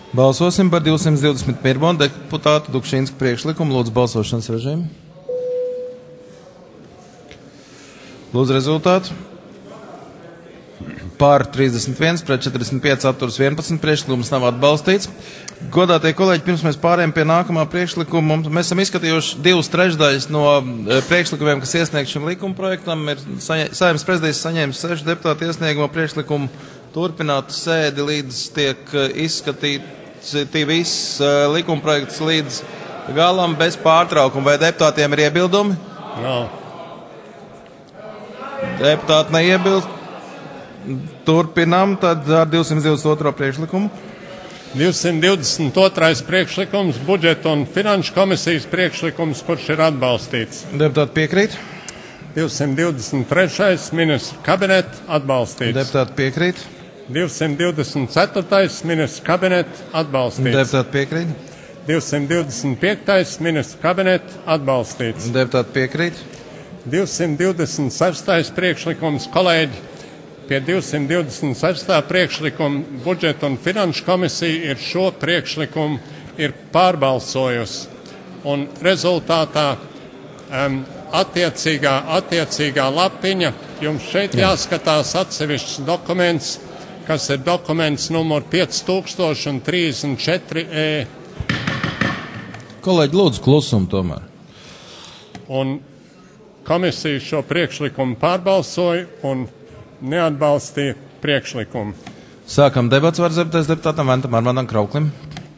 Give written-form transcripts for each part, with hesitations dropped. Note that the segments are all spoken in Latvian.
Balsosim par 221. deputātu Dukšīnska priekšlikumu. Lūdzu balsošanas režīmu. Lūdzu rezultātu. Pār 31, pret 45, atturs 11, priekšlikums nav atbalstīts. Godātie kolēģi, pirms mēs pārējām pie nākamā priekšlikuma, mēs esam izskatījuši 2/3 no priekšlikumiem, kas iesniegts šim likuma projektam. Saeimas prezidijas saņēmis 6 deputātu iesniegumu priekšlikumu turpināt sēdi, līdz tiek izskatīts viss likuma projekts līdz galam bez pārtraukuma. Vai deputātiem ir iebildumi? No. Deputāti neiebilst. Turpinām tad ar 222. priekšlikumu. 222. priekšlikums, budžeta un finanšu komisijas priekšlikums, kurš ir atbalstīts. Deputāti piekrīt. 223. ministra kabineta atbalstīts. Deputāti piekrīt. 224. ministra kabineta atbalstīts. Deputāti piekrīt. 225. ministra kabineta atbalstīts. Deputāti piekrīt. 226. priekšlikums, kolēģi. Pie 226. priekšlikuma budžeta un finanšu komisija ir šo priekšlikumu ir pārbalsojusi. Un rezultātā attiecīgā lapiņa, jums šeit jāskatās atsevišķs dokuments, kas ir dokuments numur 5034E. Kolēģi, lūdzu klusumu tomēr. Un komisija šo priekšlikumu pārbalsoja un neatbalstīja priekšlikumu. Sākam debats var zemtais deputātam Ventam Armandam Krauklim.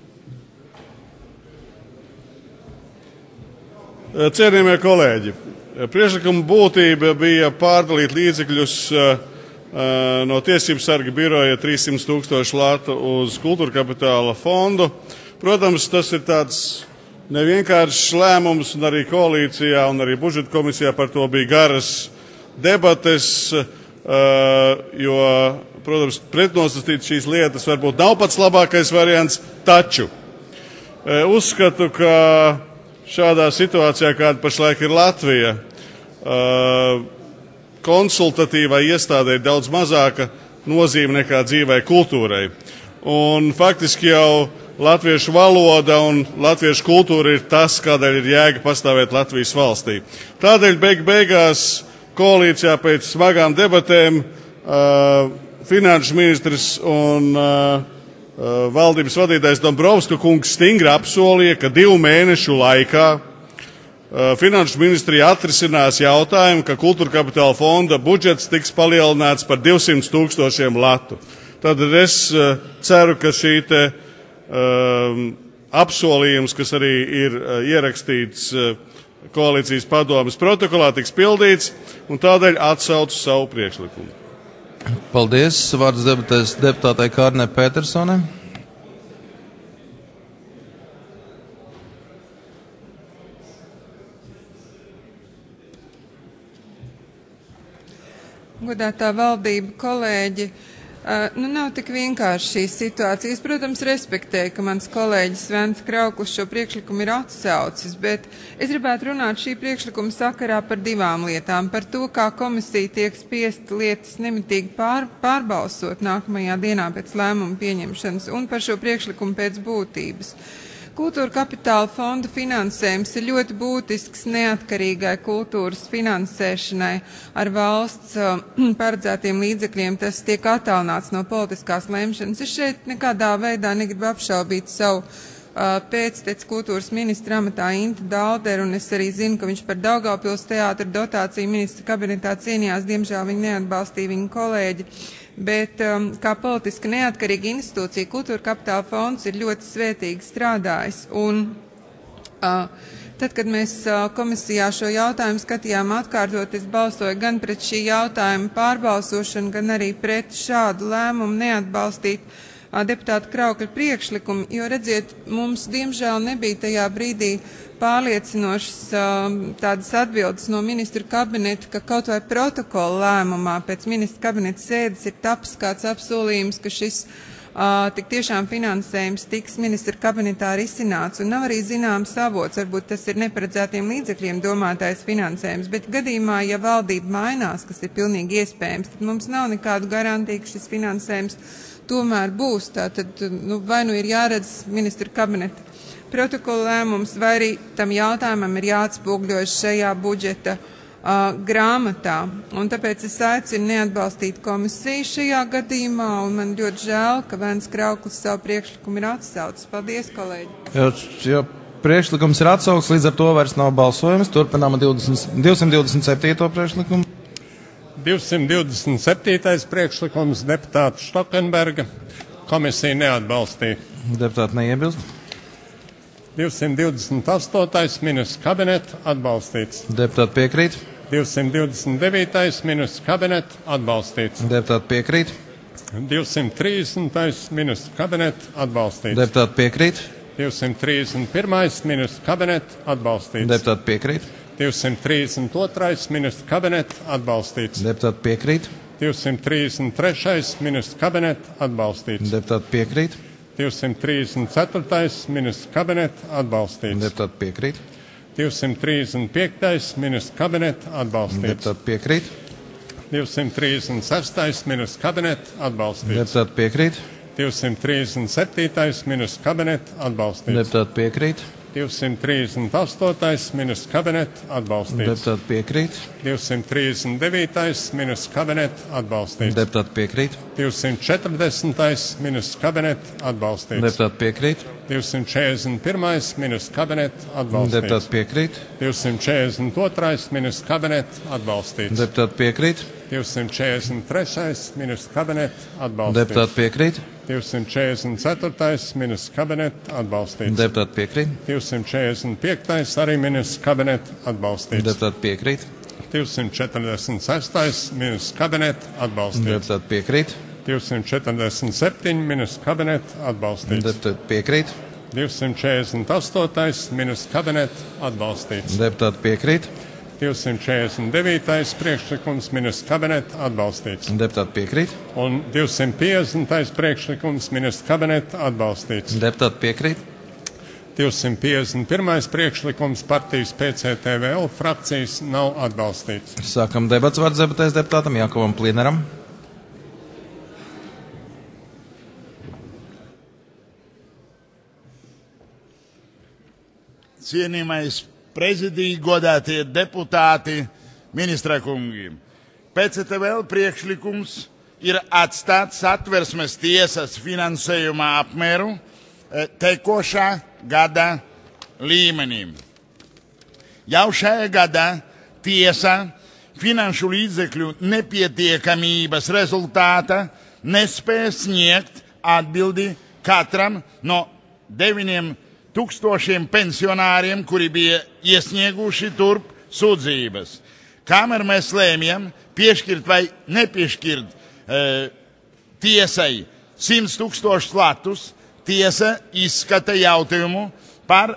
Cienījamie kolēģi, priekšlikuma būtība bija pārdalīt līdzekļus no Tiesību sarga biroja 300 000 latu uz kultūra kapitāla fondu. Protams, tas ir tāds nevienkāršs lēmums, un arī koalīcijā un arī budžeta komisijā par to bija garas debates, jo, protams, pretnostatīt šīs lietas varbūt nav pats labākais variants, taču uzskatu, ka šādā situācijā, kāda pašlaik ir Latvija, konsultatīvai iestādē ir daudz mazāka nozīme nekā dzīvai kultūrai. Un faktiski jau latviešu valoda un latviešu kultūra ir tas, kādēļ ir jēga pastāvēt Latvijas valstī. Tādēļ beigās koalīcijā pēc smagām debatēm finanšu ministrs un valdības vadītājs Dombrovska kungs stingri apsolīja, ka 2 mēnešu laikā finanšu ministrija atrisinās jautājumu, ka kultūra kapitāla fonda budžets tiks palielināts par 200 000 latu. Tad es ceru, ka šī apsolījums, kas arī ir ierakstīts koalīcijas padomes protokolā, tiks pildīts, un tādēļ atsaucu savu priekšlikumu. Paldies. Vārds debatēs deputātai Kārnē Petersonai. Godātā valdība, kolēģi, nav tik vienkārši šīs situācijas. Protams, respektēju, ka mans kolēģis Vents Krauklis šo priekšlikumu ir atsaucis, bet es gribētu runāt šī priekšlikuma sakarā par 2 lietām. Par to, kā komisija tiek spiest lietas nemitīgi pārbalsot nākamajā dienā pēc lēmuma pieņemšanas, un par šo priekšlikumu pēc būtības. Kultūra kapitāla fonda finansējums ir ļoti būtisks neatkarīgai kultūras finansēšanai ar valsts paredzētiem līdzekļiem. Tas tiek attālināts no politiskās lemšanas. Es šeit nekādā veidā negribu apšaubīt savu pēcteci kultūras ministra amatā Intu Dalderu, un es arī zinu, ka viņš par Daugavpils teātra dotāciju ministra kabinetā cīnījās. Diemžēl viņi neatbalstīja viņa kolēģi. Bet kā politiski neatkarīga institūcija, kultūra kapitāla fonds ir ļoti svētīgi strādājis. Un tad, kad mēs komisijā šo jautājumu skatījām atkārtot, es balsoju gan pret šī jautājuma pārbalsošanu, gan arī pret šādu lēmumu neatbalstīt deputāta Kraukļa priekšlikumu, jo, redziet, mums diemžēl nebija tajā brīdī pārliecinošas tādas atbildes no ministru kabineta, ka kaut vai protokola lēmumā pēc ministru kabineta sēdes ir taps kāds apsolījums, ka šis tik tiešām finansējums tiks ministra kabinetā risināts, un nav arī zināms avots, varbūt tas ir neparedzētiem līdzekļiem domātais finansējums, bet gadījumā, ja valdība mainās, kas ir pilnīgi iespējams, tad mums nav nekādu garantiju, ka šis finansējums tomēr būs. Tātad, vai nu ir jāredz ministra kabineta protokola lēmums, vai arī tam jautājumam ir jāatspūgļojas šajā budžeta grāmatā. Un tāpēc es aicinu neatbalstīt komisiju šajā gadījumā, un man ļoti žēl, ka Vēns Krauklis savu priekšlikumu ir atsaucis. Paldies, kolēģi! Jo priekšlikums ir atsaucis, līdz ar to vairs nav balsojums. Turpinām 227. priekšlikumu. 227. priekšlikums deputāta Štokenberga. Komisija neatbalstīja. Deputāti neiebilst. 228. ministrs kabineta atbalstīts. Deputāti piekrīt. 229. ministrs kabineta atbalstīts. Deputāti piekrīt. 230. ministrs kabineta atbalstīts. Deputāti piekrīt. 231. ministrs kabineta atbalstīts. Deputāti piekrīt. 232. ministrs kabineta atbalstīts. Deputāti piekrīt. 233. ministrs kabineta atbalstīts. Deputāti piekrīt. 234. ministrs kabineta atbalstīts. Deputāti piekrīt. 235. ministrs kabineta atbalstīts. Deputāti piekrīt. 236. ministrs kabineta atbalstīts. Deputāti piekrīt. 237. ministrs kabineta atbalstīts. Deputāti piekrīt. 238. ministrs kabineta atbalstīts. Deputāti piekrīt. 239. ministrs kabineta atbalstīts. Deputāti piekrīt. 240. ministrs kabineta atbalstīts. Deputāti piekrīt. 241. ministrs kabineta atbalstīts. Deputāti piekrīt. 242. ministrs kabineta atbalstīts. Deputāti piekrīt. 243. ministrs kabineta atbalstīts. Deputāti piekrīt. 244. ministrs kabineta atbalstīts. Deputāti piekrīt. 245. arī ministrs kabineta atbalstīts. Deputāti piekrīt. 246. ministrs kabineta atbalstīts. Deputāti piekrīt. 247. ministrs kabineta atbalstīts. Deputāti piekrīt. 248. ministrs kabineta atbalstīts. Deputāti piekrīt. 249. priekšlikums ministrs kabineta atbalstīts. Deputāti piekrīt. Un 250. priekšlikums ministrs kabineta atbalstīts. Deputāti piekrīt. 251. priekšlikums partijas PCTVL frakcijas nav atbalstīts. Sākam debats, vārds debatēs deputātam Jākovam Plīneram. Cienījamais prezidija, godātie deputāti, ministra kungi. PCTVL priekšlikums ir atstāt Satversmes tiesas finansējuma apmēru tekošā gada līmenī. Jau šajā gadā tiesa finanšu līdzekļu nepietiekamības rezultātā nespēja sniegt atbildi katram no 9,000 pensionāriem, kuri bija iesnieguši turp sūdzības. Kamēr mēs lēmjam piešķirt vai nepiešķirt tiesai 100,000 latus, tiesa izskata jautājumu par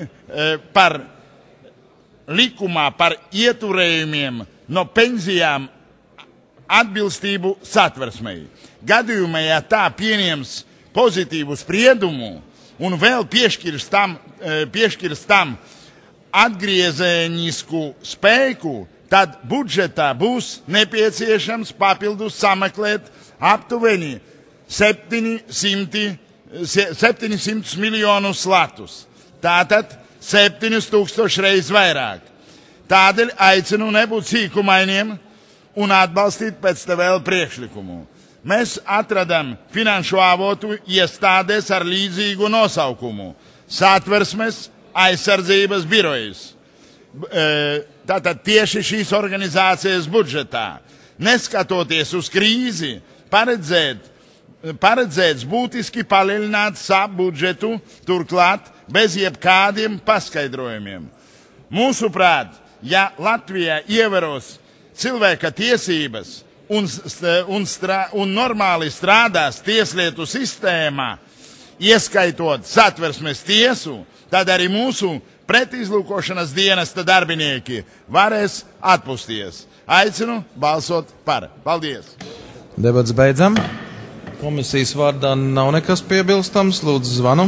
likumā par ieturējumiem no pensijām atbilstību Satversmei. Gadījumā, ja tā pieņems pozitīvu spriedumu un vēl piešķirs tam atgriezenisku spēku, tad budžetā būs nepieciešams papildus sameklēt aptuveni 700 miljonus latus. Tātad 7,000 reizes vairāk. Tādēļ aicinu nebūt sīkumainiem un atbalstīt PCTVL priekšlikumu. Mēs atradam finanšu avotu iestādēs ar līdzīgu nosaukumu – Satversmes aizsardzības birojas. Tātad tieši šīs organizācijas budžetā, neskatoties uz krīzi, paredzēts būtiski palielināt SAP budžetu, turklāt bez jebkādiem paskaidrojumiem. Mūsuprāt, ja Latvijā ievēros cilvēka tiesības un normāli strādās tieslietu sistēmā, ieskaitot Satversmes tiesu, tad arī mūsu pretizlūkošanas dienesta darbinieki varēs atpūsties. Aicinu balsot par. Paldies! Debats beidzam. Komisijas vārdā nav nekas piebilstams. Lūdzu, zvanu.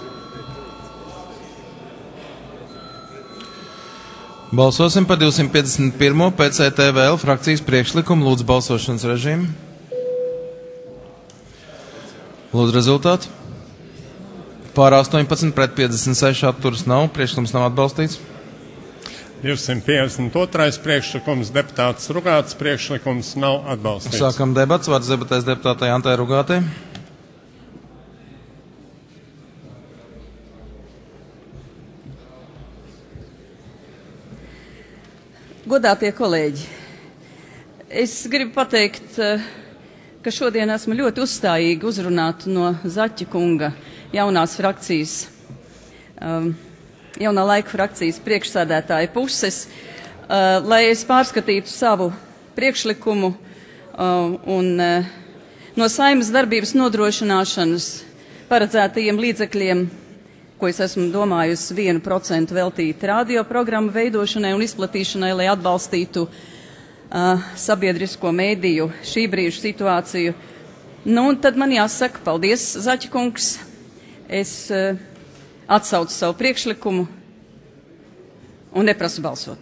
Balsosim par 251. PCTVL frakcijas priekšlikumu. Lūdzu, balsošanas režīmu. Lūdzu, rezultātu. Pār 18 pret 56 atturas nav. Priekšlikums nav atbalstīts. 252. priekšlikums deputāts Rugāts priekšlikums nav atbalstīts. Sākam debats. Vārds debatēs deputātai Antai Rugātei. Godātie kolēģi, es gribu pateikt, ka šodien esmu ļoti uzstājīgi uzrunāt no Zaķa kunga jaunās frakcijas, jaunā laika frakcijas priekšsēdētāja puses, lai es pārskatītu savu priekšlikumu un no Saeimas darbības nodrošināšanas paredzētajiem līdzekļiem, ko es esmu domājusi 1% veltīt radioprogrammu veidošanai un izplatīšanai, lai atbalstītu sabiedrisko mēdīju šī brīža situāciju. Nu, un tad man jāsaka, paldies, Zaķa kungs. Es atsaucu savu priekšlikumu un neprasu balsot.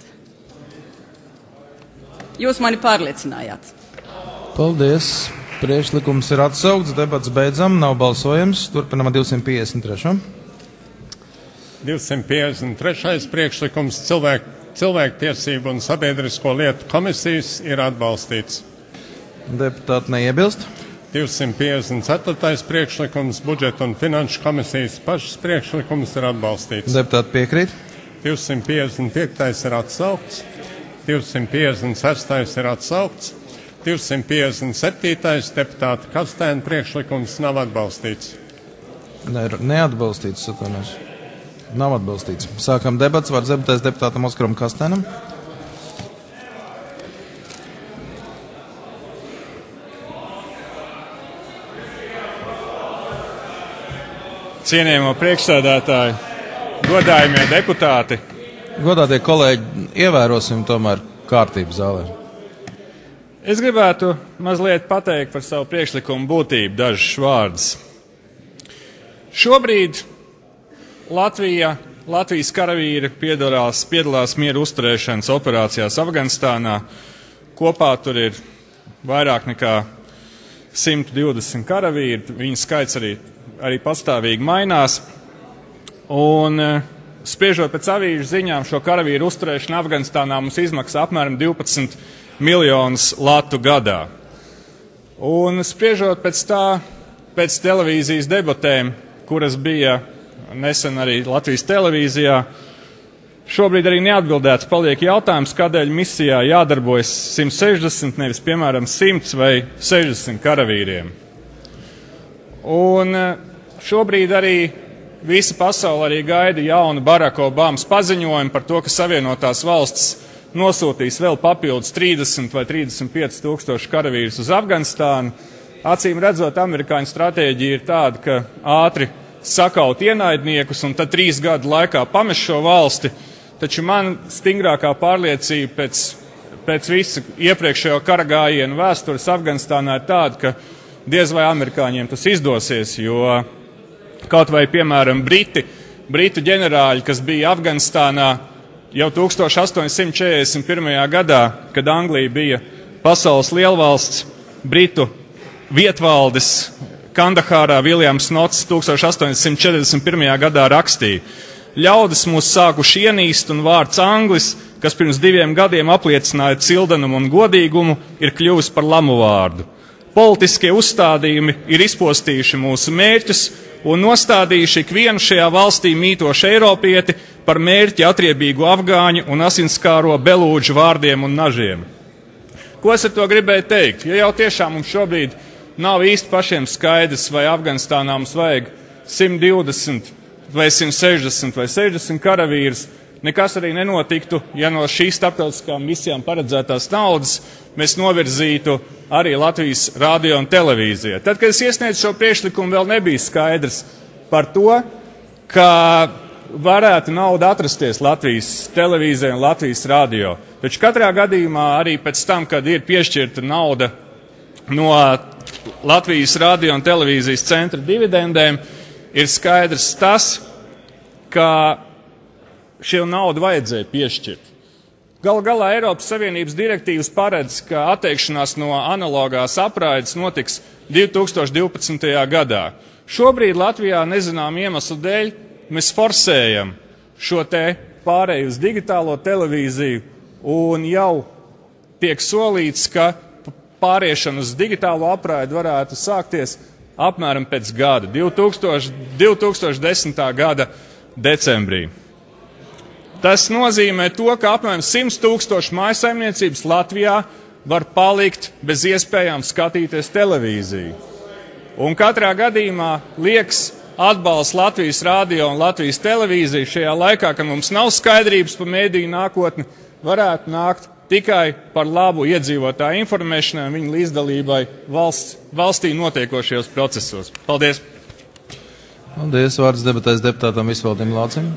Jūs mani pārliecinājāt. Paldies. Priekšlikums ir atsaukts, debats beidzam, nav balsojams. Turpinam ar 253. 253. priekšlikums cilvēktiesību un sabiedrisko lietu komisijas ir atbalstīts. Deputāti neiebilst. 254. priekšlikums budžeta un finanšu komisijas pašas priekšlikums ir atbalstīts. Deputāti piekrīt. 255. ir atsaukts. 256. ir atsaukts. 257. deputāta Kastēna priekšlikums nav atbalstīts. Neatbalstīts, atvainojos. Nav atbalstīts. Sākam debats. Vārds debatēs deputātam Oskaram Kastēnam. Cienījamo priekšsēdētāju, godājumie deputāti. Godātie kolēģi, ievērosim tomēr kārtību zālē. Es gribētu mazliet pateikt par savu priekšlikumu būtību dažus vārdus. Šobrīd Latvijas karavīri piedalās mieru uzturēšanas operācijās Afganistānā. Kopā tur ir vairāk nekā 120 karavīri. Viņu skaits arī pastāvīgi mainās. Un spriežot pēc avīžu ziņām, šo karavīru uzturēšana Afganistānā mums izmaksā apmēram 12 miljonus latu gadā. Un spriežot pēc televīzijas debatēm, kuras bija nesen arī Latvijas televīzijā, šobrīd arī neatbildēts paliek jautājums, kādēļ misijā jādarbojas 160, nevis piemēram 100 vai 60 karavīriem. Un šobrīd arī visa pasaule arī gaida jaunu Baraka Obamas paziņojumu par to, ka Savienotās valstis nosūtīs vēl papildus 30 vai 35 tūkstoši karavīrus uz Afganistānu. Acīm redzot, amerikāņu stratēģija ir tāda, ka ātri sakaut ienaidniekus un tad 3 gadu laikā pamest šo valsti, taču man stingrākā pārliecība pēc visu iepriekšējo kara gājienu vēstures Afganistānā ir tāda, ka diez vai amerikāņiem tas izdosies, jo kaut vai, piemēram, Britu ģenerāļi, kas bija Afganistānā jau 1841. gadā, kad Anglija bija pasaules lielvalsts, Britu vietvaldes Kandahārā Viljams Nots 1841. gadā rakstīja: ļaudis mūs sākuši ienīst un vārds anglis, kas pirms 2 gadiem apliecināja cildenumu un godīgumu, ir kļuvis par lamu vārdu. Politiskie uzstādījumi ir izpostījuši mūsu mērķus un nostādījuši ikvienu šajā valstī mītošu eiropieti par mērķi atriebīgu afgāņu un asinskāro belūdžu vārdiem un nažiem. Ko es ar to gribēju teikt? Ja jau tiešām mums šobrīd nav īsti pašiem skaidrs, vai Afganistānā mums vajag 120 vai 160 vai 60 karavīrus, nekas arī nenotiktu, ja no šīs starptautiskām misijām paredzētās naudas mēs novirzītu arī Latvijas radio un televīzijā. Tad, kad es iesniedzu šo priekšlikumu, vēl nebija skaidrs par to, ka varētu nauda atrasties Latvijas televīzijai un Latvijas radio. Taču katrā gadījumā arī pēc tam, kad ir piešķirta nauda no Latvijas radio un televīzijas centra dividendēm, ir skaidrs tas, ka šo naudu vajadzēja piešķirt. Galu galā Eiropas Savienības direktīvas paredz, ka atteikšanās no analogās apraides notiks 2012. gadā. Šobrīd Latvijā nezinām iemeslu dēļ mēs forsējam šo te pārēju uz digitālo televīziju, un jau tiek solīts, ka pāriešana uz digitālo apraidi varētu sākties apmēram pēc gada, 2010. gada decembrī. Tas nozīmē to, ka apmēram 100 000 mājsaimniecības Latvijā var palikt bez iespējām skatīties televīziju. Un katrā gadījumā liekas atbalsts Latvijas radio un Latvijas televīziju šajā laikā, kad mums nav skaidrības par mēdīju nākotni, varētu nākt tikai par labu iedzīvotāju informēšanai un viņu līdzdalībai valstī notiekošajos procesos. Paldies! Paldies! Vārds debatēs deputātam Visvaldim Lācim.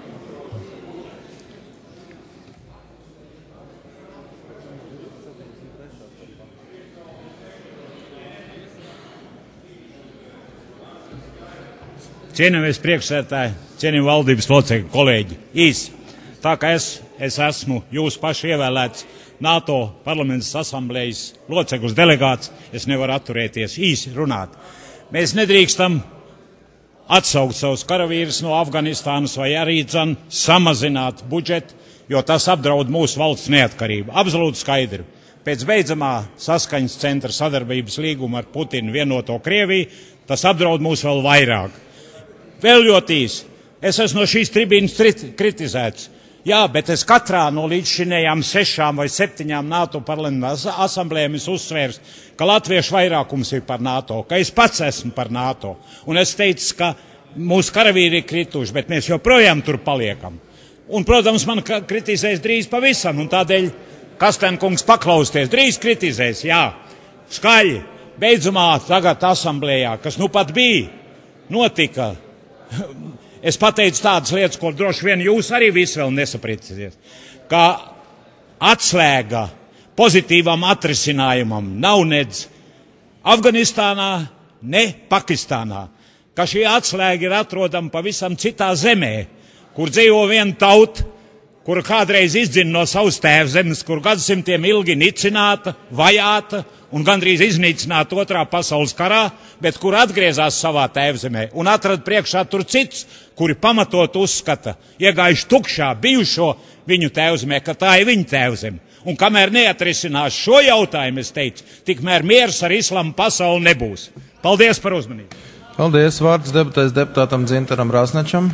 Cienījamies priekšsēdētāji, cienījami valdības locekļi, kolēģi. Īsi, tā kā es esmu jūsu pašu ievēlēts NATO parlamentas asamblējas loceklis delegāts, es nevaru atturēties īsi runāt. Mēs nedrīkstam atsaukt savus karavīrus no Afganistānas vai arī samazināt budžetu, jo tas apdraud mūsu valsts neatkarību. Absolūti skaidri. Pēc beidzamā saskaņas centra sadarbības līguma ar Putinu vienoto Krieviju, tas apdraud mūs vēl vairāk. Vēl ļoti īsi. Es esmu no šīs tribīnas kritizēts. Jā, bet es katrā no līdzšinējām 6 vai 7 NATO parlamentu asamblējām uzsvērs, ka latviešu vairākums ir par NATO, ka es pats esmu par NATO. Un es teicu, ka mūsu karavīri ir krituši, bet mēs joprojām tur paliekam. Un, protams, man kritizēs drīz pavisam, un tādēļ Kastenkungs paklausties, drīz kritizēs, jā, skaļi. Beidzamā tagad asamblējā, kas nu pat bija, notika. Es pateicu tādas lietas, ko droši vien jūs arī visi vēl nesapratīsiet, ka atslēga pozitīvam atrisinājumam nav nedz Afganistānā, ne Pakistānā, ka šī atslēga ir atrodama pavisam citā zemē, kur dzīvo viena tauta, kur kādreiz izdzina no savas tēvzemes, kur gadsimtiem ilgi nicināta, vajāta un gandrīz iznīcināta 2. pasaules karā, bet kur atgriezās savā tēvzemē un atrada priekšā tur cits, kuri pamatot uzskata, iegājuši tukšā bijušo viņu tēvzemē, ka tā ir viņa tēvzeme. Un kamēr neatrisinās šo jautājumu, es teicu, tikmēr miers ar islamu pasauli nebūs. Paldies par uzmanību. Paldies. Vārds debatēs deputātam Dzintaram Rasnačam.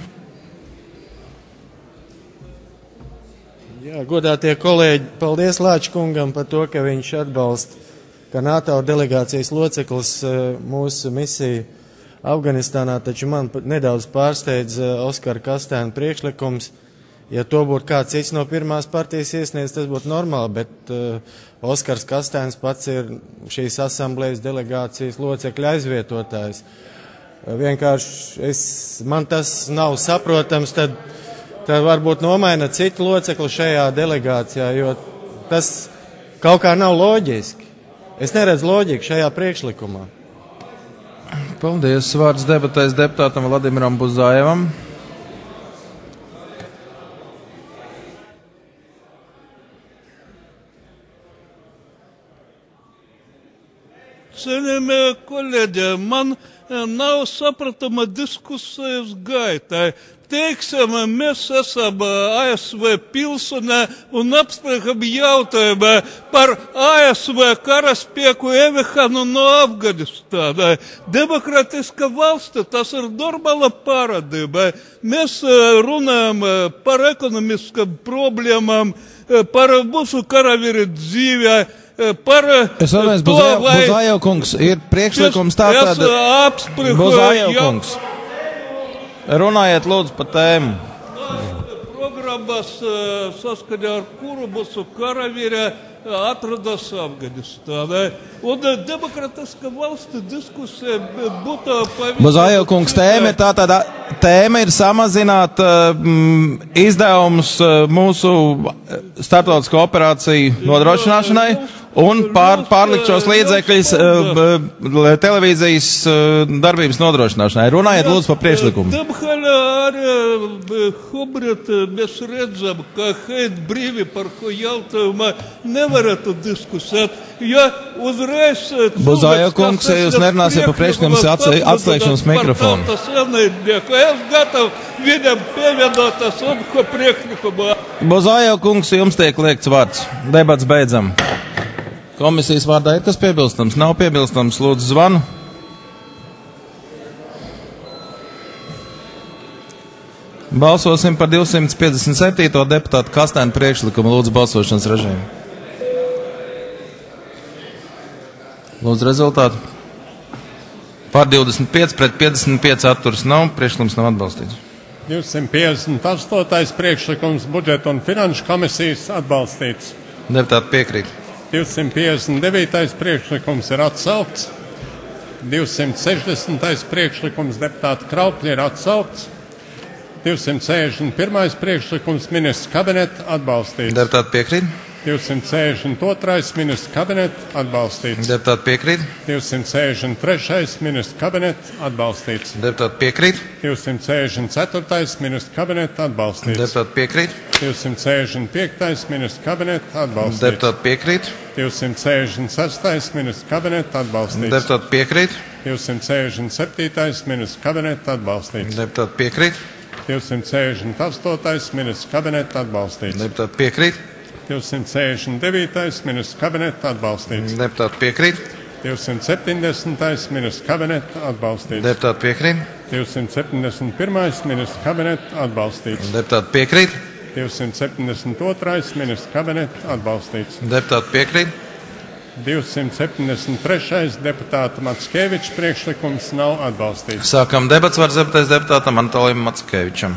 Jā, godātie kolēģi, paldies Lāčkungam par to, ka viņš atbalsta, ka NATO delegācijas loceklis mūsu misiju Afganistānā, taču man nedaudz pārsteidz Oskara Kastēna priekšlikums. Ja to būtu kāds cits no pirmās partijas iesniedz, tas būtu normāli, bet Oskars Kastēns pats ir šīs asamblējas delegācijas locekļa aizvietotājs. Vienkārši man tas nav saprotams, tad varbūt nomaina citu locekli šajā delegācijā, jo tas kaut kā nav loģiski. Es neredzu loģiku šajā priekšlikumā. Paldies. Vārds debatēs deputātam Vladimiram Buzajevam. Cienījamie kolēģi, man nav sapratama diskusijas gaita. Teiksim, mēs esam ASV pilsonē un apspriekam jautājumu par ASV karaspēku ieviešanu no Afganistāna. Demokratiska valsts, tas ir normāla parādība. Mēs runājam par ekonomiskām problēmām, par mūsu karavīru dzīvē. Es vēlamies, Buzajev kungs, ir priekšlikums tātad. Buzajev kungs. Runājiet lūdzu par tēmu. Programmas saskaņā ar kuru mūsu karavīri atrodas Afganistānā. Un demokratiska valsts diskusija būtu pavisam... Buzajev kungs, tēma ir samazināt izdevumus mūsu starptautisko operāciju nodrošināšanai Un pārlikt šos līdzekļus televīzijas darbības nodrošināšanai. Runājiet lūdzu par priekšlikumu. Diemžēl arī šobrīd mēs redzam, ka šeit brīvi par ko jautājumu nevarētu diskusēt, ja uzreiz... Buzāja kungs, ja jūs nerunāsiet par priekšlikumu, atslēgšu jums mikrofonu. Es gatavu viņam pievienot savu priekšlikumu. Buzāja kungs, jums tiek liekts vārds. Debats beidzam. Komisijas vārdā ir kas piebilstams? Nav piebilstams, lūdzu zvanu. Balsosim par 257. deputātu Kastēna priekšlikumu. Lūdzu balsošanas režīmu. Lūdzu rezultātu. Par 25 pret 55 atturas nav. Priekšlikums nav atbalstīts. 258. priekšlikums budžeta un finanšu komisijas atbalstīts. Deputāti piekrīt. 259. priekšlikums ir atsaukts. 260. priekšlikums deputāta Kraupļa ir atsaukts. 261. priekšlikums ministrs kabineta atbalstīts. Deputāti piekrīt. 262. ministrs kabineta atbalstīts. Deputāti piekrīt. 263. ministrs kabineta atbalstīts. Deputāti piekrīt. 264. ministrs kabineta atbalstīts. Deputāti piekrīt. 265. ministrs kabineta atbalstīts. Deputāti piekrīt. 266. ministrs kabineta atbalstīts. Deputāti piekrīt. 267. ministrs kabineta atbalstīts. Deputāti piekrīt. 268. ministrs kabineta atbalstīts. Deputāti piekrīt. 269. ministrs kabineta atbalstīts. Deputāti piekrīt. 270. ministrs kabineta atbalstīts. Deputāti piekrīt. 271. ministrs kabineta atbalstīts. Deputāti piekrīt. 272. ministrs kabineta atbalstīts. Deputāti piekrīt. 273. deputāta Mackeviča priekšlikums nav atbalstīts. Sākam debats, vārds deputātam Anatolijam Mackevičam.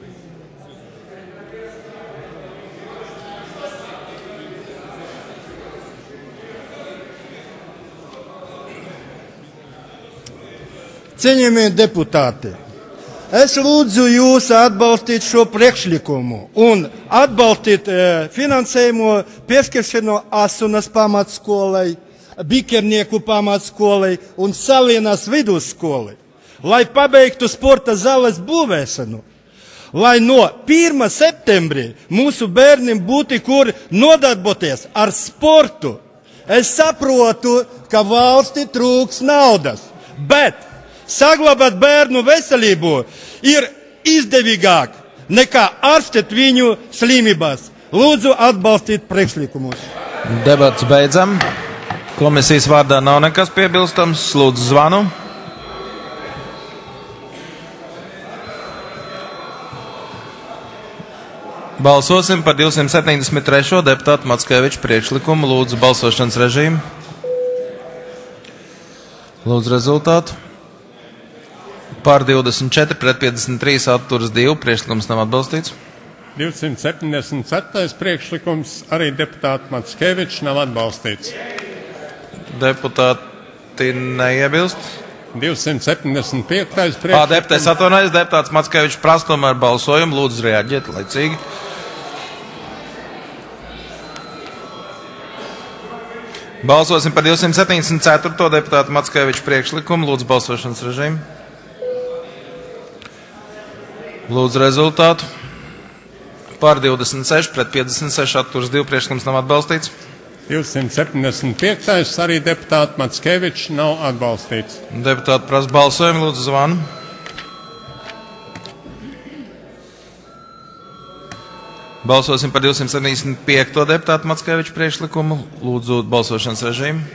Cienījamie deputāti, es lūdzu jūs atbalstīt šo priekšlikumu un atbalstīt finansējumu piešķiršanu Asunas pamatskolai, Bikernieku pamatskolai un Salīnas vidusskolai, lai pabeigtu sporta zāles būvēšanu, lai no 1. septembrī mūsu bērniem būtu kur nodarboties ar sportu. Es saprotu, ka valsti trūks naudas, bet saglabāt bērnu veselību ir izdevīgāk nekā ārstēt viņu slimības. Lūdzu atbalstīt priekšlikumus. Debats beidzam. Komisijas vārdā nav nekas piebilstams. Lūdzu zvanu. Balsosim par 273. deputātu Mackeviča priekšlikumu. Lūdzu balsošanas režīmu. Lūdzu rezultātu. Pār 24 pret 53 atturas 2. Priekšlikums nav atbalstīts. 277. priekšlikums arī deputāta Mackeviča nav atbalstīts. Deputāti neiebilst. 275. priekšlikums. Deputāts atvainojas, deputāts Mackevičs prasa tomēr balsojumu. Lūdzu reaģēt laicīgi. Balsosim par 274. deputātu Mackeviča priekšlikumu. Lūdzu balsošanas režīmu. Lūdzu rezultātu. Pār 26 pret 56 atturas 2. Priekšlikums nav atbalstīts. 275. arī deputāta Mackeviča nav atbalstīts. Deputāti prasa balsojumu. Lūdzu zvanu. Balsosim par 275. deputātu Mackeviča priekšlikumu. Lūdzu balsošanas režīmu.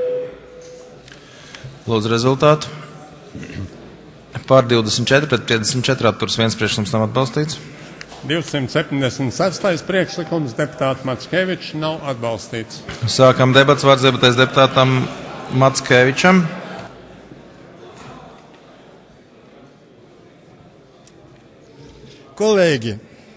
Lūdzu rezultātu. Pār 24 pret 54 atturas 1. Priekšlikums nav atbalstīts. 276. priekšlikums deputāta Mackeviča nav atbalstīts. Sākam debats, vārds deputātam Mackevičam. Kolēģi,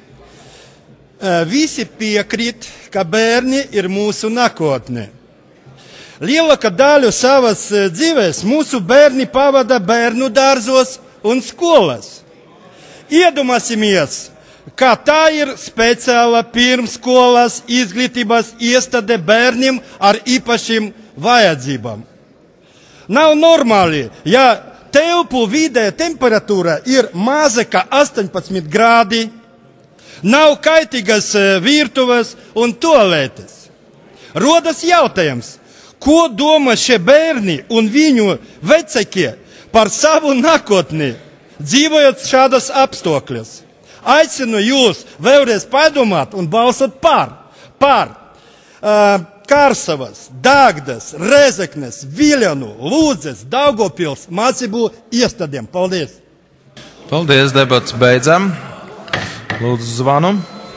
visi piekrīt, ka bērni ir mūsu nākotne. Lielākā daļa savas dzīves mūsu bērni pavada bērnu dārzos un skolas. Iedomāsimies, ka tā ir speciāla pirmskolas izglītības iestāde bērniem ar īpašiem vajadzībām. Nav normāli, ja telpu vidē temperatūra ir maza kā 18 grādi, nav kaitīgas virtuves un toaletes. Rodas jautājums, ko domā šie bērni un viņu vecāki par savu nākotni, dzīvojot šādos apstākļos. Aicinu jūs vēlreiz padomāt un balsot par Kārsavas, Dāgdas, Rēzeknes, Viļanu, Lūdzes, Daugavpils mācību iestādēm. Paldies! Paldies, debats beidzam. Lūdzu zvanu.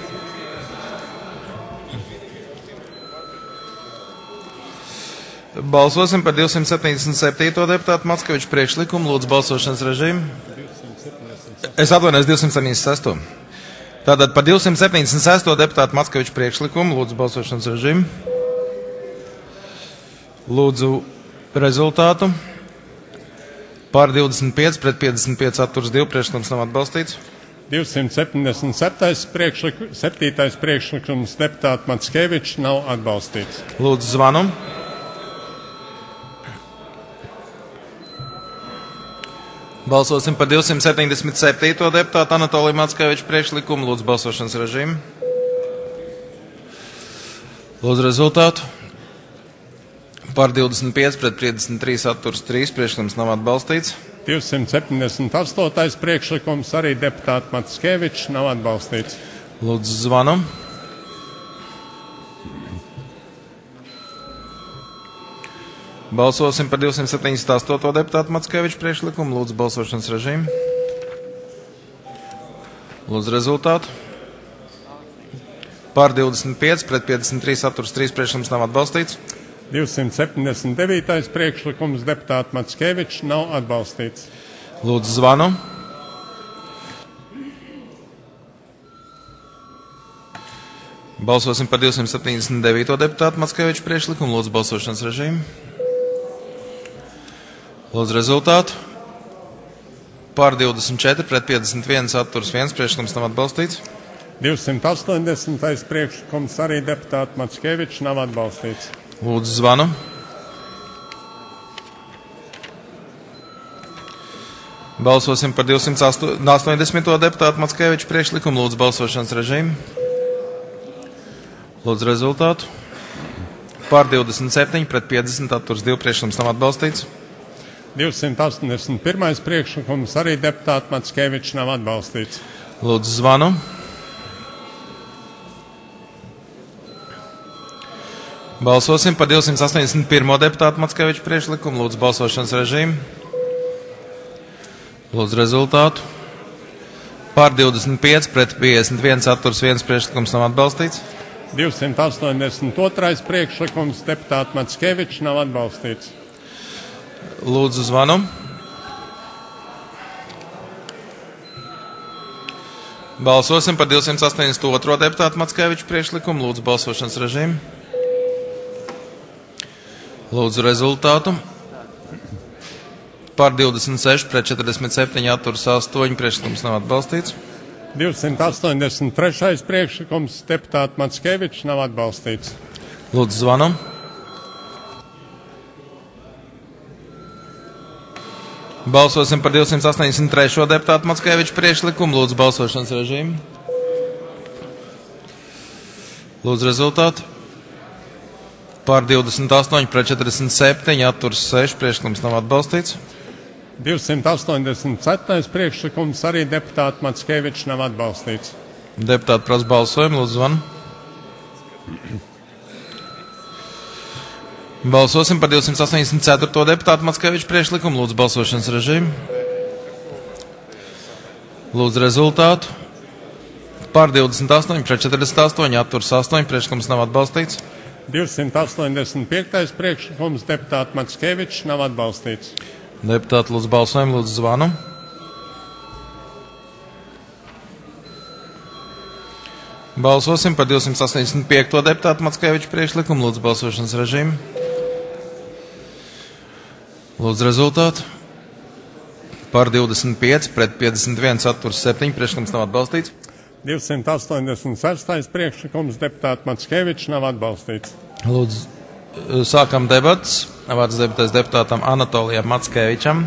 Balsosim par 277. deputātu Mackeviča priekšlikumu. Lūdzu balsošanas režīmu. Es atvainojos 276. Tātad par 276. deputātu Mackeviča priekšlikumu. Lūdzu balsošanas režīmu. Lūdzu rezultātu. Pār 25 pret 55 atturs 2 priekšlikums nav atbalstīts. 277. priekšlikums deputāta Mackeviča nav atbalstīts. Lūdzu zvanu. Balsosim par 277. deputātu Anatoliju Mackeviča priekšlikumu. Lūdzu balsošanas režīmu. Lūdzu rezultātu. Par 25 pret 53 atturs 3 priekšlikums nav atbalstīts. 278. priekšlikums arī deputāta Mackeviča nav atbalstīts. Lūdzu zvanu. Balsosim par 278. deputātu Mackeviča priekšlikumu. Lūdzu balsošanas režīmu. Lūdzu rezultātu. Par 25 pret 53 atturs 3 priekšlikums nav atbalstīts. 279. priekšlikums deputāta Mackeviča nav atbalstīts. Lūdzu zvanu. Balsosim par 279. deputātu Mackeviča priekšlikumu. Lūdzu balsošanas režīmu. Lūdzu rezultātu. Pār 24 pret 51 atturs 1 priekšlikums nav atbalstīts. 280. priekšlikums arī deputāta Mackeviča nav atbalstīts. Lūdzu zvanu. Balsosim par 280. deputātu Mackeviča priekšlikumu. Lūdzu balsošanas režīmu. Lūdzu rezultātu. Pār 27 pret 50 atturs 2 priekšlikums nav atbalstīts. 281. priekšlikums arī deputāta Mackeviča nav atbalstīts. Lūdzu zvanu. Balsosim par 281. deputātu Mackeviča priekšlikumu. Lūdzu balsošanas režīmu. Lūdzu rezultātu. Pār 25 pret 51 atturs 1 priekšlikums nav atbalstīts. 282. priekšlikums deputāta Mackeviča nav atbalstīts. Lūdzu zvanu. Balsosim par 282. deputātu Mackeviča priekšlikumu. Lūdzu balsošanas režīmu. Lūdzu rezultātu. Par 26 pret 47 atturs 8 priekšlikums nav atbalstīts. 283. priekšlikums deputāta Mackeviča nav atbalstīts. Lūdzu zvanu. Balsosim par 283. deputātu Mackeviča priekšlikumu. Lūdzu balsošanas režīmu. Lūdzu rezultātu. Pār 28 pret 47 atturs 6 priekšlikums nav atbalstīts. 287. priekšlikums arī deputāta Mackeviča nav atbalstīts. Deputāti prasa balsojumu. Lūdzu zvanu. Balsosim par 284. deputātu Mackeviča priekšlikumu. Lūdzu balsošanas režīmu. Lūdzu rezultātu. Pār 28 pret 48 atturs 8 priekšlikums nav atbalstīts. 285. priekšlikums deputāta Mackeviča nav atbalstīts. Deputāti lūdzu balsojumu. Lūdzu zvanu. Balsosim par 285. deputātu Mackeviča priekšlikumu. Lūdzu balsošanas režīmu. Lūdzu rezultātu. Par 25 pret 51 atturs 7 priekšlikums nav atbalstīts. 286. priekšlikums deputāta Mackevičs nav atbalstīts. Lūdzu, sākam debats. Vārds debatēs deputātam Anatolijam Mackevičam.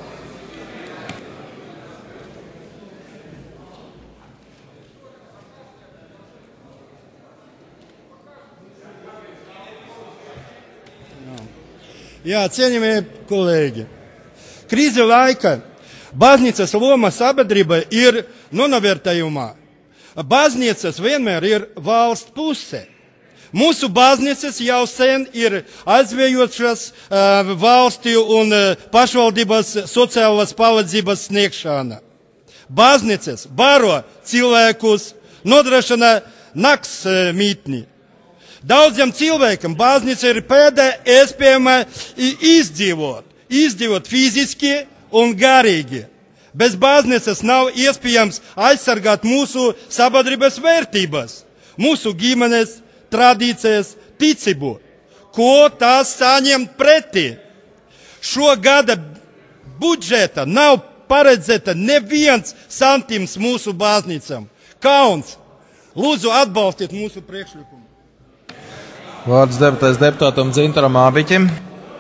Jā, cienījamie kolēģi, krīze laika baznīcas loma sabiedrība ir novērtējumā. Baznīcas vienmēr ir valsts puse. Mūsu baznīcas jau sen ir aizvējošas valsti un pašvaldības sociālās palīdzības sniegšana. Baznīcas baro cilvēkus, nodrošina naktsmītni. Daudziem cilvēkiem baznīca ir pēdējā iespējama izdzīvot fiziski un garīgi. Bez baznīcas nav iespējams aizsargāt mūsu sabiedrības vērtības, mūsu ģimenes, tradīcijas, ticību. Ko tās saņem pretī? Šo gada budžeta nav paredzēta neviens santīms mūsu baznīcam. Kauns! Lūdzu atbalstiet mūsu priekšlikumu. Vārds debatēs deputātam Dzintaram Ābiķim.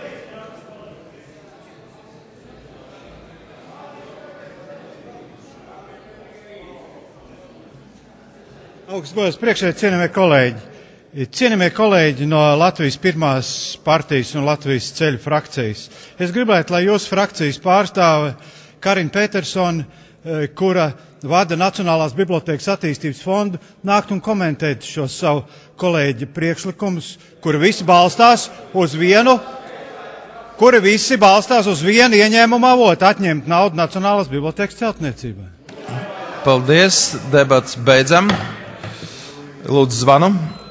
Augstgodas priekšsēdētāji, cienījamie kolēģi. Cienījamie kolēģi no Latvijas pirmās partijas un Latvijas ceļu frakcijas. Es gribētu, lai jūsu frakcijas pārstāve Karina Petersona, kura vada Nacionālās bibliotēkas attīstības fondu, nākt un komentēt šos savu kolēģi priekšlikumus, kuri visi balstās uz vienu ieņēmumu avotu, atņemt naudu Nacionālās bibliotēkas celtniecībai. Paldies, debats beidzam. Lūdzu zvanu.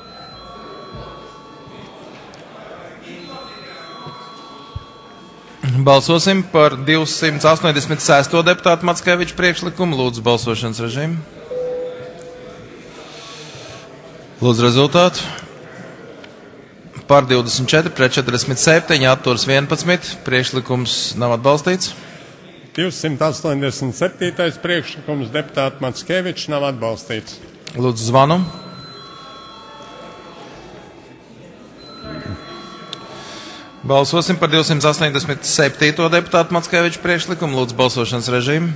Balsosim par 286. deputātu Mackeviča priekšlikumu. Lūdzu balsošanas režīmu. Lūdzu rezultātu. Par 24, pret 47, atturs 11. Priekšlikums nav atbalstīts. 287. priekšlikums deputāta Mackevičs nav atbalstīts. Lūdzu zvanu. Balsosim par 287. deputātu Mackeviča priekšlikumu. Lūdzu balsošanas režīmu.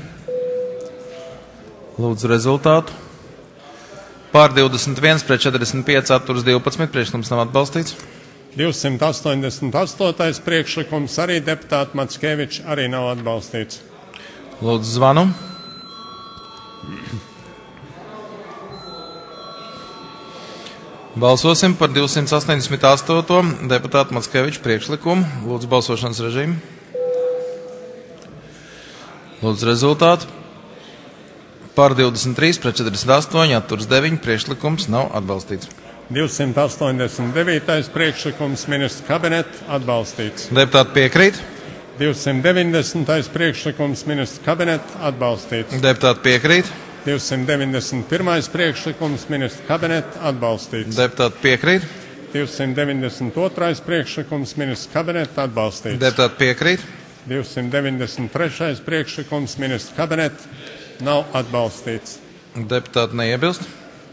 Lūdzu rezultātu. Pār 21 pret 45 atturs 12. Priekšlikums nav atbalstīts. 288. priekšlikums arī deputāta Mackevičs arī nav atbalstīts. Lūdzu zvanu. Balsosim par 288. deputātu Mackeviča priekšlikumu. Lūdzu balsošanas režīmu. Lūdzu rezultātu. Par 23 pret 48, atturs 9. Priekšlikums nav atbalstīts. 289. priekšlikums ministra kabineta atbalstīts. Deputāti piekrīt. 290. priekšlikums ministra kabineta atbalstīts. Deputāti piekrīt. 291. priekšlikums ministra kabineta atbalstīts. Deputāti piekrīt. 292. priekšlikums ministra kabineta atbalstīts. Deputāti piekrīt. 293. priekšlikums ministra kabineta nav atbalstīts. Deputāti neiebilst.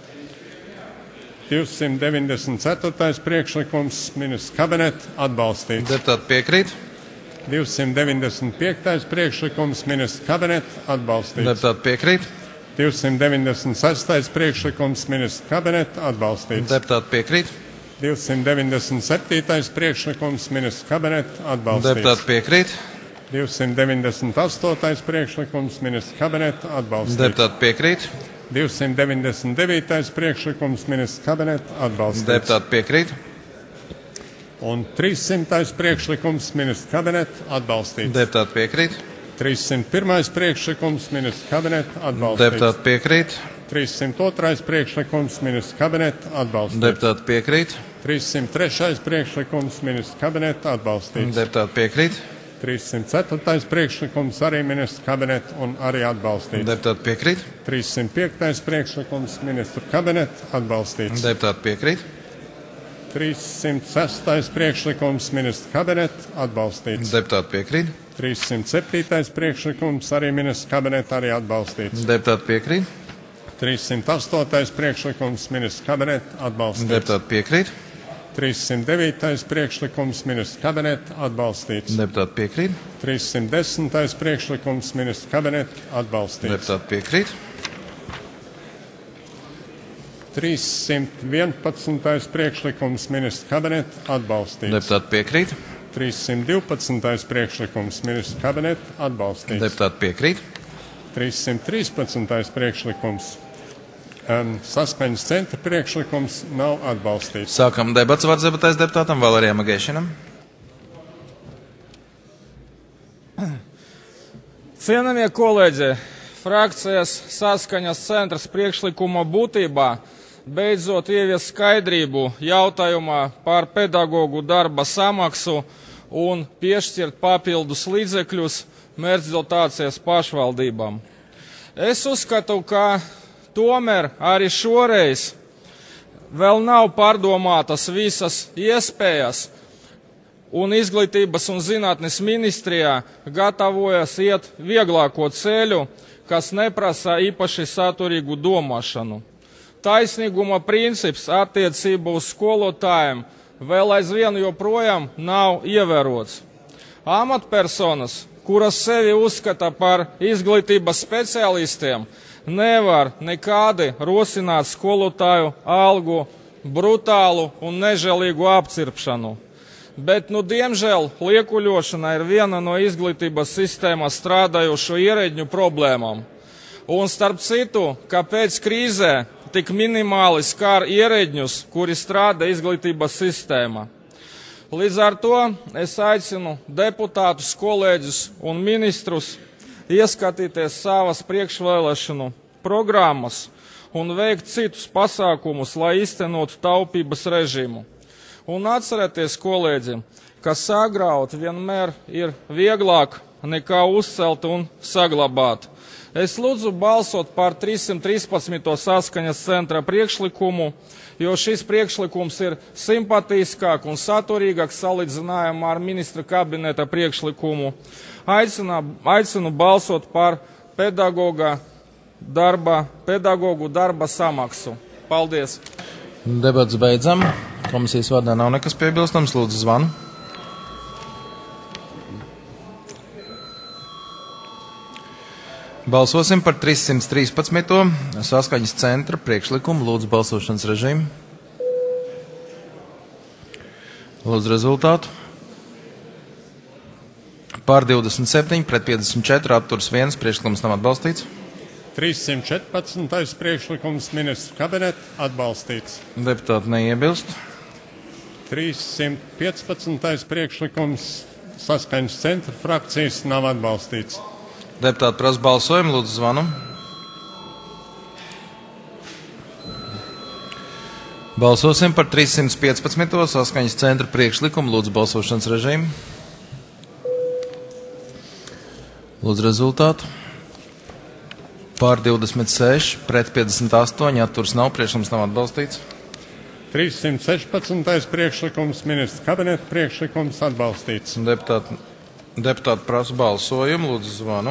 294. priekšlikums ministra kabineta atbalstīts. Deputāti piekrīt. 295. priekšlikums ministra kabineta atbalstīts. Deputāti piekrīt. 296. priekšlikums ministra kabineta atbalstīts. Deputāti piekrīt. 297. priekšlikums ministra kabineta atbalstīts. Deputāti piekrīt. 298. priekšlikums ministra kabineta atbalstīts. Deputāti piekrīt. 299. priekšlikums ministra kabineta atbalstīts. Deputāti piekrīt. Un 300. priekšlikums ministra kabineta atbalstīts. Deputāti piekrīt. 301. priekšlikums ministra kabineta atbalstīts. Deputāti piekrīt. 302. priekšlikums ministra kabineta atbalstīts. Deputāti piekrīt. 303. priekšlikums ministra kabineta atbalstīts. Deputāti piekrīt. 304. priekšlikums arī ministra kabineta un arī atbalstīts. Deputāti piekrīt. 305. priekšlikums ministra kabineta atbalstīts. Deputāti piekrīt. 306. priekšlikums ministra kabineta atbalstīts. Deputāti piekrīt. 307. priekšlikums arī ministra kabineta arī atbalstīts. Deputāti piekrīt. 308. priekšlikums ministra kabineta atbalstīts. Deputāti piekrīt. 309. priekšlikums ministra kabineta atbalstīts. Deputāti piekrīt. 310. priekšlikums ministra kabineta atbalstīts. Deputāti piekrīt. 311. priekšlikums ministra kabineta atbalstīts. Deputāti piekrīt. 312. priekšlikums ministra kabineta atbalstīts. Deputāti piekrīt. 313. priekšlikums saskaņas centra priekšlikums nav atbalstīts. Sākam debats. Vārds debatēs deputātam Valerijam Agēšinam. Cienījamie kolēģi, frakcijas saskaņas centras priekšlikuma būtībā beidzot ievies skaidrību jautājumā par pedagogu darba samaksu un piešķirt papildus līdzekļus mērķdotācijas pašvaldībām. Es uzskatu, ka tomēr arī šoreiz vēl nav pārdomātas visas iespējas, un Izglītības un zinātnes ministrijā gatavojas iet vieglāko ceļu, kas neprasa īpaši saturīgu domāšanu. Taisnīguma princips attiecībā uz skolotājiem vēl aizvien joprojām nav ievērots. Amatpersonas, kuras sevi uzskata par izglītības speciālistiem, nevar nekādi rosināt skolotāju algu, brutālu un nežēlīgu apcirpšanu. Bet, diemžēl, liekuļošana ir viena no izglītības sistēmā strādājošo ierēģņu problēmām. Un starp citu, kāpēc krīzē tik minimāli skar ierēģņus, kuri strādā izglītības sistēmā. Līdz ar to es aicinu deputātus, kolēģus un ministrus ieskatīties savas priekšvēlēšanu programmas un veikt citus pasākumus, lai īstenotu taupības režīmu. Un atcerieties, kolēģi, ka sagraut vienmēr ir vieglāk nekā uzcelt un saglabāt. Es lūdzu balsot par 313. saskaņas centra priekšlikumu, jo šis priekšlikums ir simpatiskāk un saturīgāks salīdzinājumā ar ministra kabineta priekšlikumu. Aicinu balsot par pedagogu darba samaksu. Paldies! Debats beidzam. Komisijas vārdā nav nekas piebilstams. Lūdzu, zvanu. Balsosim par 313. saskaņas centra priekšlikumu. Lūdzu, balsošanas režīmu. Lūdzu, rezultātu. Pār 27, pret 54, atturs 1, priekšlikums nav atbalstīts. 314. priekšlikums ministra kabineta atbalstīts. Deputāti neiebilst. 315. priekšlikums saskaņas centra frakcijas nav atbalstīts. Deputāti prasa balsojumu, lūdzu zvanu. Balsosim par 315. saskaņas centra priekšlikumu, lūdzu balsošanas režīmu. Lūdzu rezultātu. Pār 26, pret 58, atturs nav, priekšlikums nav atbalstīts. 316. priekšlikums ministra kabineta priekšlikums atbalstīts. Deputāti prasa balsojumu, lūdzu zvanu.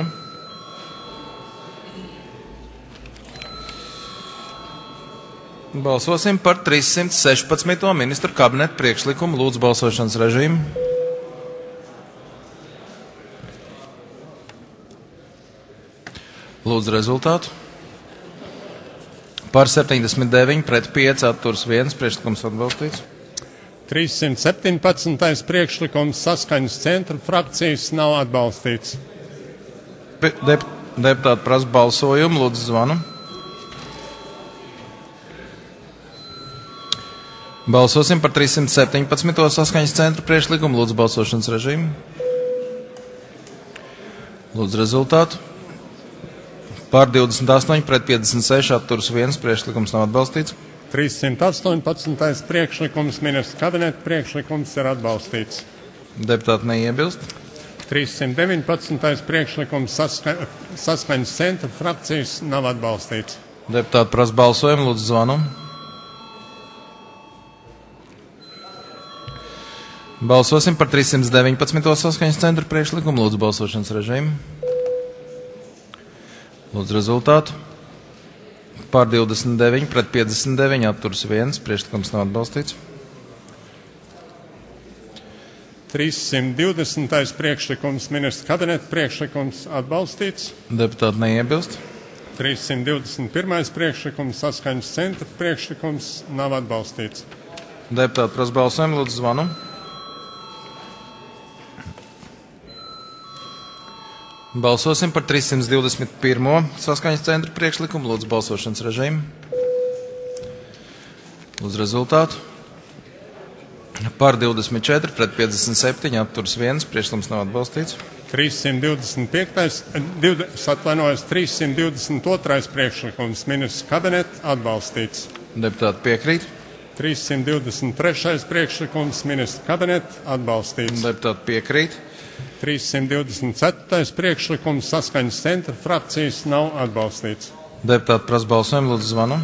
Balsosim par 316. ministra kabineta priekšlikumu, lūdzu balsošanas režīmu. Lūdzu rezultātu. Par 79, pret 5, atturs 1, priekšlikums atbalstīts. 317. priekšlikums saskaņas centra frakcijas nav atbalstīts. Deputāti prasa balsojumu, lūdzu zvanu. Balsosim par 317. saskaņas centra priekšlikumu, lūdzu balsošanas režīmu. Lūdzu rezultātu. Pār 28, pret 56, atturs 1, priekšlikums nav atbalstīts. 318. priekšlikums ministra kabineta priekšlikums ir atbalstīts. Deputāti neiebilst. 319. priekšlikums saskaņas centra frakcijas nav atbalstīts. Deputāti prasa balsojumu, lūdzu zvanu. Balsosim par 319. saskaņas centra priekšlikumu, lūdzu balsošanas režīmu. Lūdzu rezultātu. Par 29 pret 59 atturas 1. Priekšlikums nav atbalstīts. 320. priekšlikums, ministra kabineta priekšlikums atbalstīts. Deputāti neiebilst. 321. priekšlikums, Saskaņas centra priekšlikums nav atbalstīts. Deputāti prasa balsojumu, lūdzu zvanu. Balsosim par 321. Saskaņas centra priekšlikumu. Lūdzu balsošanas režīmu. Lūdzu rezultātu. Par 24 pret 57 atturas 1. Priekšlikums nav atbalstīts. 322. priekšlikums, ministra kabineta atbalstīts. Deputāti piekrīt. 323. priekšlikums, ministra kabineta atbalstīts. Deputāti piekrīt. 324. priekšlikums, Saskaņas centra frakcijas nav atbalstīts. Deputāti prasa balsojumu, lūdzu zvanu.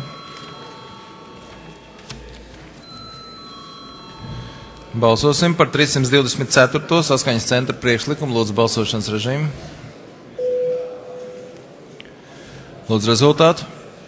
Balsosim par 324. Saskaņas centra priekšlikumu. Lūdzu balsošanas režīmu. Lūdzu rezultātu.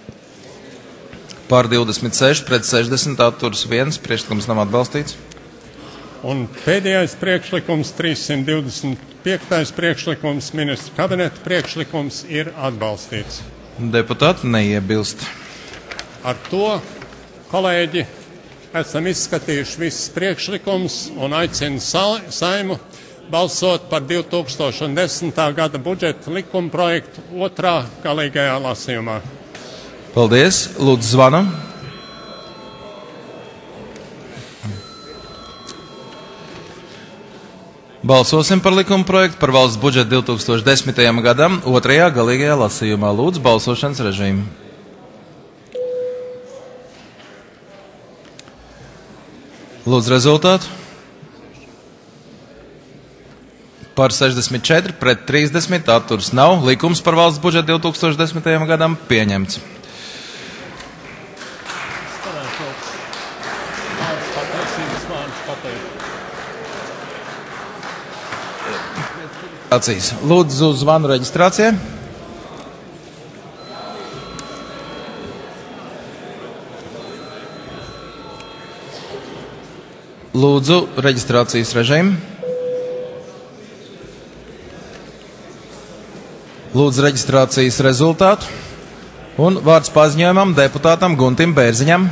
Par 26 pret 60 atturas 1. Priekšlikums nav atbalstīts. Un pēdējais priekšlikums, 325. priekšlikums, ministra kabineta priekšlikums ir atbalstīts. Deputāti neiebilst. Ar to, kolēģi, esam izskatījuši visus priekšlikumus un aicinu Saimu balsot par 2010. gada budžeta likuma projektu otrā galīgajā lasījumā. Paldies. Lūdzu zvanu. Balsosim par likuma projektu par valsts budžetu 2010. gadam otrajā galīgajā lasījumā. Lūdzu balsošanas režīmu. Lūdzu rezultātu. Par 64 pret 30 atturas nav. Likums par valsts budžetu 2010. gadam pieņemts. Lūdzu zvanu reģistrācijai. Lūdzu reģistrācijas režīmu. Lūdzu reģistrācijas rezultātu. Un vārds paziņojumam deputātam Guntim Bērziņam.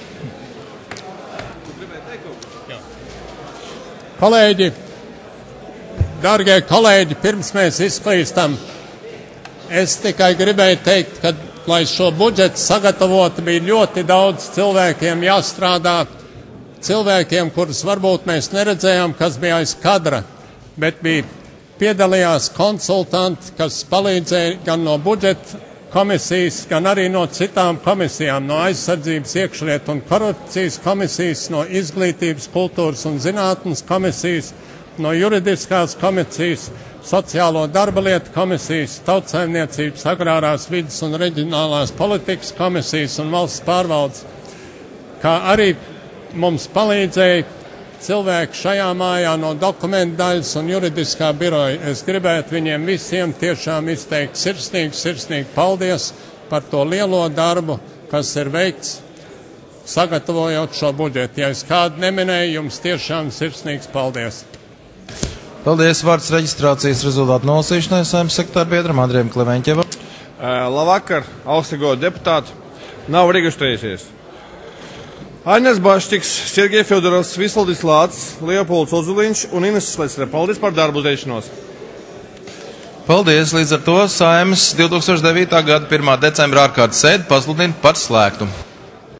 Kolēģi, dārgie kolēģi, pirms mēs izklīstam, es tikai gribēju teikt, ka, lai šo budžetu sagatavotu, bija ļoti daudz cilvēkiem jāstrādā, cilvēkiem, kurus varbūt mēs neredzējām, kas bija aiz kadra, bet piedalījās konsultanti, kas palīdzēja gan no budžeta komisijas, gan arī no citām komisijām, no aizsardzības, iekšlietu un korupcijas komisijas, no izglītības, kultūras un zinātnes komisijas, no juridiskās komisijas, sociālo darba lietu komisijas, tautsaimniecības, agrārās vidas un reģionālās politikas komisijas un valsts pārvaldes, kā arī mums palīdzēja cilvēki šajā mājā no dokumentu daļas un juridiskā biroja. Es gribētu viņiem visiem tiešām izteikt sirsnīgi paldies par to lielo darbu, kas ir veikts, sagatavojot šo budžetu. Ja es kādu neminēju, jums tiešām sirsnīgs paldies. Paldies. Vārds reģistrācijas rezultātu nolasīšanai Saeimas sekretāra biedram Andrijam Kleveņķevam. Labvakar, augstīgo deputātu. Nav registrējusies. Aņas Baštiks, Sergej Fjodorovs, Visvaldis Lācis, Leopolds Ozuliņš un Ines Šlecere. Paldies par darbu uzreišanos. Paldies. Līdz ar to Saeimas 2009. gada 1. decembra ārkārtas sēdi pasludina par slēgtu.